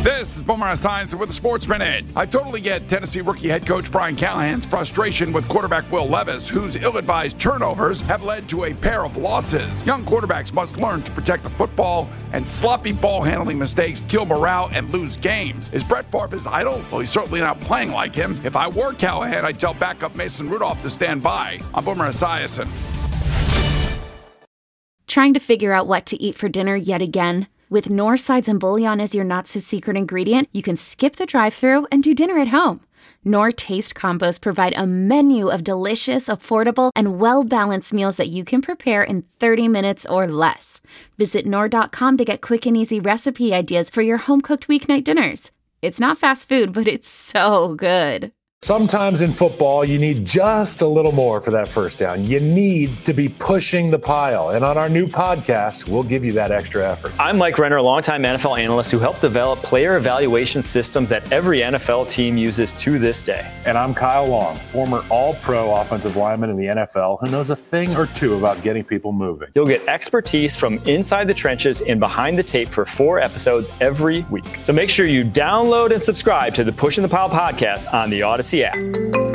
This is Boomer Esiason with the Sports Minute. I totally get Tennessee rookie head coach Brian Callahan's frustration with quarterback Will Levis, whose ill-advised turnovers have led to a pair of losses. Young quarterbacks must learn to protect the football, and sloppy ball handling mistakes kill morale and lose games. Is Brett Favre his idol? Well, he's certainly not playing like him. If I were Callahan, I'd tell backup Mason Rudolph to stand by. I'm Boomer Esiason. Trying to figure out what to eat for dinner yet again? With Knorr sides and bouillon as your not-so-secret ingredient, you can skip the drive-thru and do dinner at home. Knorr Taste Combos provide a menu of delicious, affordable, and well-balanced meals that you can prepare in 30 minutes or less. Visit Knorr.com to get quick and easy recipe ideas for your home-cooked weeknight dinners. It's not fast food, but it's so good. Sometimes in football, you need just a little more for that first down. You need to be pushing the pile. And on our new podcast, we'll give you that extra effort. I'm Mike Renner, a longtime NFL analyst who helped develop player evaluation systems that every NFL team uses to this day. And I'm Kyle Long, former all-pro offensive lineman in the NFL who knows a thing or two about getting people moving. You'll get expertise from inside the trenches and behind the tape for 4 episodes every week. So make sure you download and subscribe to the Pushing the Pile podcast on the Odyssey app.